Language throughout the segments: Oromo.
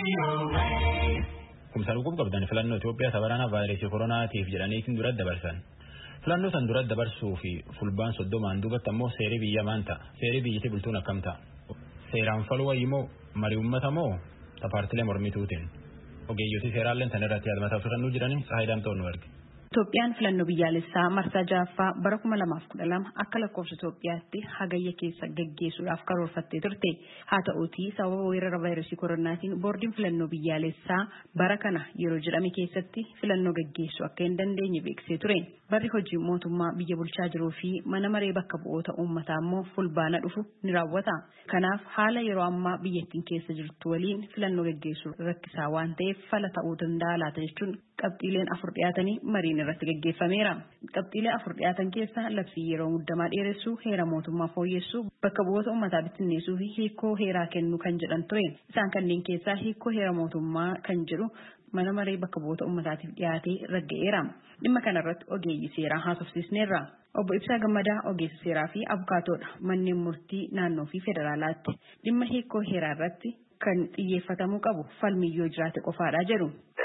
Kumsaaluu qabdan filannoo Itoophiyaa sabarana vaayirasii koronaatiif jedhaniitiin dura dabarsan. Filannoo san dura dabarsuu fi fulbaan soddomaan duubatti ammoo seerii biyya maanta. Seerii biyyatti bultuun akkam ta'a? Seeraan faluu wayyimoo marii uummata moo paartilee mormituutiin? Ogeeyyotii seeraalleen tan irratti yaalmataa turannuu jiranii Saahidaam ta'uu nu arge. Itoophiyaan filannoo biyyaalessaa marsaa ja'affaa bara 2012 akka lakkoofsa Itoophiyaatti hagayya keessa gaggeessuudhaaf karoorfattee turte. Haa ta'uutii sababa weerara vaayirasii koronaatiin boordiin filannoo biyyaalessaa bara kana yeroo jedhame keessatti filannoo gaggeessuu akka hin dandeenye beeksisee ture. Barri hojii mootummaa biyya bulchaa jiruu fi mana maree bakka bu'oota uummataa immoo fulbaana dhufu ni raawwata. Kanaaf haala yeroo ammaa biyyattiin keessa jirtu waliin filannoo gaggeessuu rakkisaa waan ta'eef fala ta'uu danda'a laata jechuun qabxiileen 4 dhiyaatanii mariin irratti gaggeeffameera. Qabxiilee 4 dhiyaatan keessaa labsii yeroo muddamaa dheeressuu, heera mootummaa fooyyessuu, bakka bu'oota uummataa bittinneessuu fi hiikoo heeraa kennuu kan jedhan ture. Isaan kanneen keessaa hiikoo heera mootummaa kan jedhu mana maree bakka bu'oota uummataatiif dhiyaatee ragga'eera. Dhimma kanarratti ogeeyyii seeraa haasofsiisneerra. Obbo Ibsaa Gammadaa ogeessa seeraa fi abukaatoodha manneen murtii naannoo fi federaalaatti. Dhimma hiikoo heeraa irratti kan xiyyeeffatamuu qabu falmiyyoo jiraate qofaadha jedhu.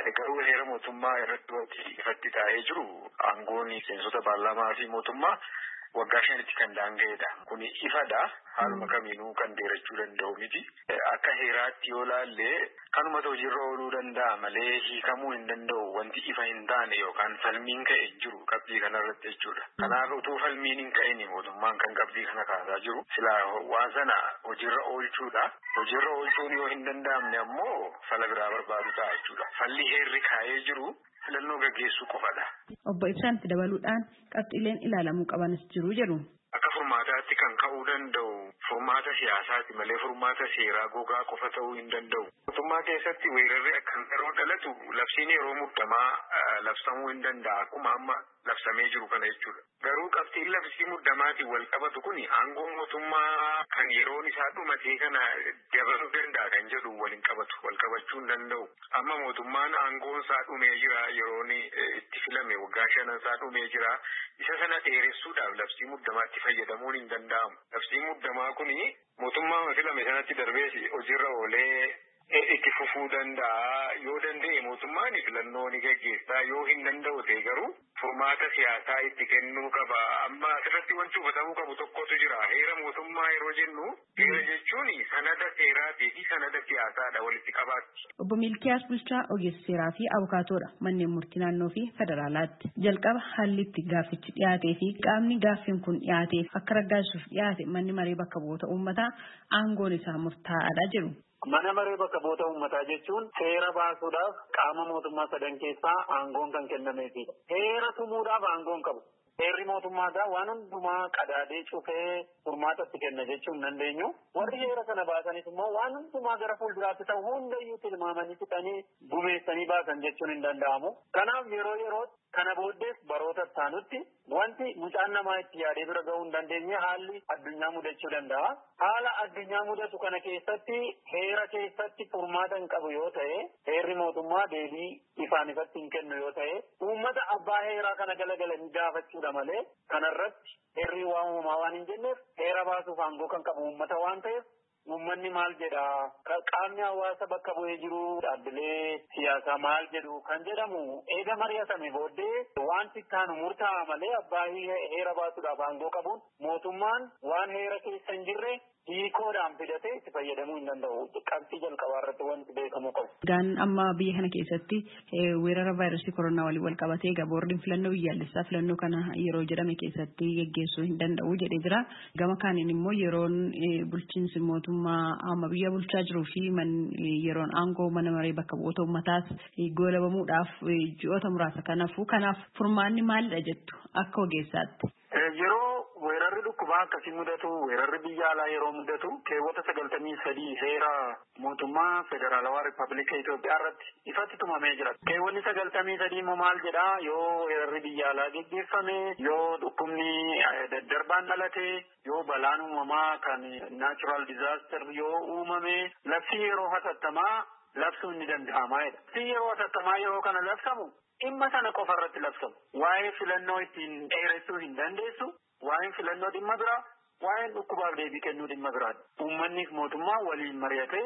Mootummaa irratti wanti ifatti taa'ee jiru aangoon seensota paarlaamaa fi mootummaa waggaa 5tti kan daanga'edha. Kun ifadha. Haaluma kamiinuu kan dheerachuu danda'u miti. Akka heeraatti yoo laalle kanuma hojiirra ooluu danda'a malee hiikamuu hin danda'u wanti ifa hin taane yookaan falmiin ka'e hin jiru qabxii kanarratti jechuudha. Kanaaf utuu falmiin hin ka'in mootummaan kan qabxii kana kaasaa jiru silaa waan sana hojiirra oolchuudha. Hojiirra oolchuun yoo hin danda'amne ammoo fala biraa barbaadu ta'a jechuudha. Falli heerri kaa'ee jiru filannoo gaggeessuu qofadha. Obbo Ibsaan itti dabaluudhaan qabxiileen ilaalamuu qabanis jiru jedhu. Akka furmaataatti kan ka'uu danda'u furmaata siyaasaati malee furmaata seeraa gogaa qofa ta'uu hin danda'u. Mootummaa keessatti weerarri akkan yeroo dhalatu labsiin yeroo muddamaa labsamuu hin danda'a akkuma amma labsamee jiru kana jechuudha. Garuu qabxiin labsii muddamaatiin wal qabatu kun aangoo mootummaa kan yeroon isaa dhumatee kana dabaluu danda'a kan jedhu waliin qabatu wal qabachuu hin danda'u. Amma mootummaan aangoon isaa dhumee jira yeroon itti filame waggaa 5 isaa dhumee jira. Isa sana dheeressuudhaaf labsii muddamaatti fayyadamuun hin danda'amu. Labsiin muddamaa kun mootummaa filame sanatti darbee hojiirra oolee itti fufuu danda'a. Yoo danda'e mootummaan filannoo ni gaggeessaa. Yoo hin danda'u ta'e garuu furmaata siyaasaa itti kennuu qaba. Amma asirratti wanti hubatamuu qabu tokkotu jira. Heera mootummaa yeroo jennu heera jechuun sanada seeraatii fi sanada siyaasaadha walitti qabaatti. Obbo Milkiyaas Bulchaa ogeessa seeraa fi abukaatoodha manneen murtii naannoo fi federaalaatti. Jalqaba haalli itti gaaffichi dhiyaatee fi qaamni gaaffiin kun dhiyaateef akka raggaasisuuf dhiyaate manni maree bakka bu'oota uummataa aangoon isaa murtaa'aadha jedhu. Mana maree bakka bu'oota uummataa jechuun seera baasuudhaaf qaama mootummaa 3 keessaa aangoon kan kennameefidha. Heera tumuudhaaf aangoon qabu. Heerri mootummaa waan hundumaa qadaadee cufee furmaatatti kenna jechuun dandeenyu. Warri heera kana baasanis immoo waan hundumaa gara fuulduraatti ta'u hundayyuu tilmaamanii fixanii gumeessanii baasan jechuun hin danda'amu. Kanaaf yeroo kana booddees baroota taanutti wanti mucaan namaa itti yaadee bira ga'uu hin dandeenye haalli addunyaa mudachuu danda'a. Haala addunyaa mudatu kana keessatti heera keessatti furmaata hin qabu yoo ta'e heerri mootummaa deebii ifaan ifatti hin kennu yoo ta'e uummata abbaa heeraa kana galagalanii gaafachuudha malee kanarratti heerri waan uumamaa waan hin jenneef heera baasuuf aangoo kan qabu uummata waan ta'eef uummanni maal jedha qaamni hawaasa bakka bu'ee jiru dhaabbilee siyaasaa maal jedhu kan jedhamu eega mari'atame booddee wanti taanu murtaa'a malee abbaa heera baasuudhaaf aangoo qabuun mootummaan waan heera keessa hin jirre hiikoodhaan fidatee itti fayyadamuu hin danda'u. Qabxii jalqabaa irratti wanti beekamu qabu. Gaan amma biyya kana keessatti weerara vaayirasii koronaa waliin wal qabatee boordiin filannoo biyyaalessaa filannoo kana yeroo jedhame keessatti gaggeessuu hin danda'u jedhee jira. Gama kaaniin immoo yeroon bulchiinsi mootummaa amma biyya bulchaa jiruu fi yeroon aangoo mana maree bakka bu'oota uummataas goolabamuudhaaf ji'oota muraasa kanaaf furmaanni maalidha jettu akka ogeessaatti? Yeroo weerarri dhukkubaa akkasii mudatu weerarri biyya alaa yeroo mudatu keewwata 93 heera mootummaa federaalawaa Rippaabilika Itoophiyaa irratti ifatti tumamee jira. Keewwanni 93 immoo maal jedhaa yoo weerarri biyya alaa geggeeffame yoo dhukkubni daddarbaan dhalate yoo balaan uumamaa kan natural disaster yoo uumame labsii yeroo hatattamaa labsuun ni danda'ama. Labsii yeroo hatattamaa yeroo kana labsamu dhimma sana qofa irratti labsamu. Waa'ee filannoo ittiin dheeressuu hin dandeessu. Waa'een filannoo dhimma biraa, waa'een dhukkubaaf deebii kennuu dhimma biraadha. Uummanniif mootummaa waliin mari'atee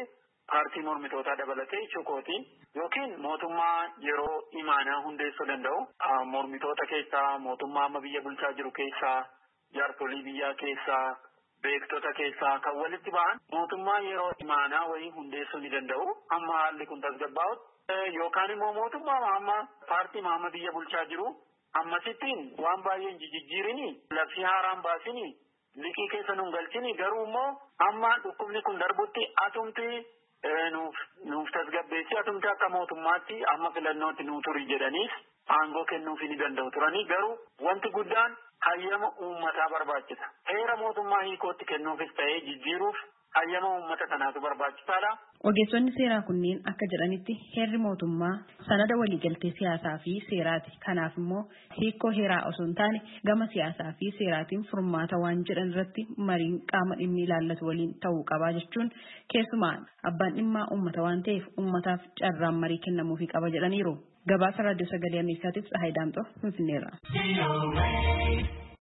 paartii mormitootaa dabalatee chukooti yookiin mootummaa yeroo imaanaa hundeessuu danda'u mormitoota keessaa mootummaa amma biyya bulchaa jiru keessaa jaarsolii biyyaa keessaa beektota keessaa kan walitti ba'an mootummaa yeroo imaanaa wayii hundeessuu ni danda'u amma haalli kun tasgabbaa'utti yookaan immoo mootummaa amma paartii amma biyya bulchaa jiru ammasittiin waan baay'een jijjiirini labsii haaraan baasini liqii keessa nun galchini garuu immoo amma dhukkubni kun darbutti atumti nuuf tasgabbeessi atumti akka mootummaatti amma filannootti nuu turi jedhaniis aangoo kennuufi ni danda'u turanii garuu wanti guddaan hayyama uummataa barbaachisa. Heera mootummaa hiikootti kennuufis ta'ee jijjiiruuf hayyama uummata kanaatu barbaachisaadha. Ogeessonni seeraa kunneen akka jedhanitti heerri mootummaa sanada waliigaltee siyaasaa fi seeraati. Kanaaf immoo hiikoo heeraa osoo hin taane gama siyaasaa fi seeraatiin furmaata waan jedhan irratti mariin qaama dhimmi ilaallatu waliin ta'uu qabaa jechuun keessumaa abbaan dhimmaa uummata waan ta'eef uummataaf carraan marii kennamuufii qaba jedhaniiru. Gabaasa raadiyoo sagalee Ameerikaatiif Tsahaay Daamxoo Finfinneerraa.